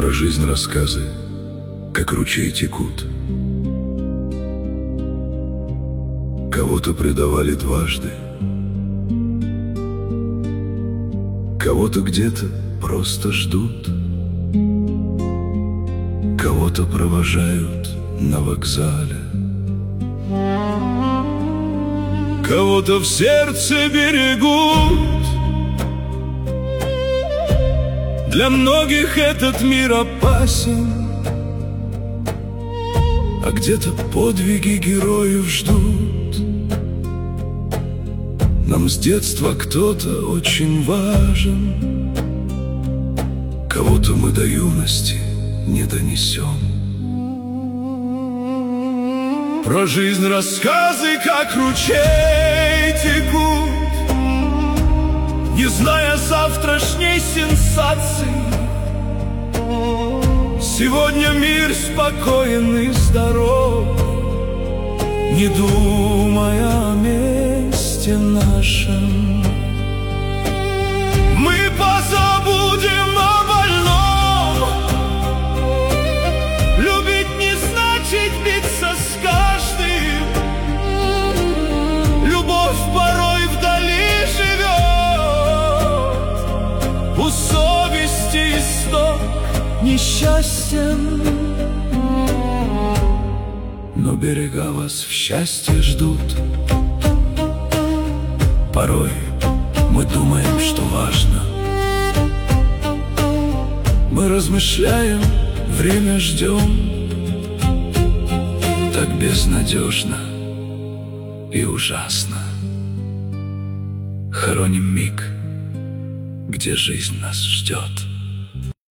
Про жизнь рассказы, как ручей текут. Кого-то предавали дважды, кого-то где-то просто ждут, кого-то провожают на вокзале, кого-то в сердце берегут. Для многих этот мир опасен, а где-то подвиги героев ждут. Нам с детства кто-то очень важен, кого-то мы до юности не донесем. Про жизнь рассказы, как ручей текут, не зная завтрашней сенсации. Сегодня мир спокоен и здоров, не думая о месте нашем. Мы позабудем о больном. Любить не значит биться с каждым. Любовь порой вдали живет, у совести исток несчастен. Но берега вас в счастье ждут. Порой мы думаем, что важно. Мы размышляем, время ждем. Так безнадежно и ужасно. Хороним миг, где жизнь нас ждет.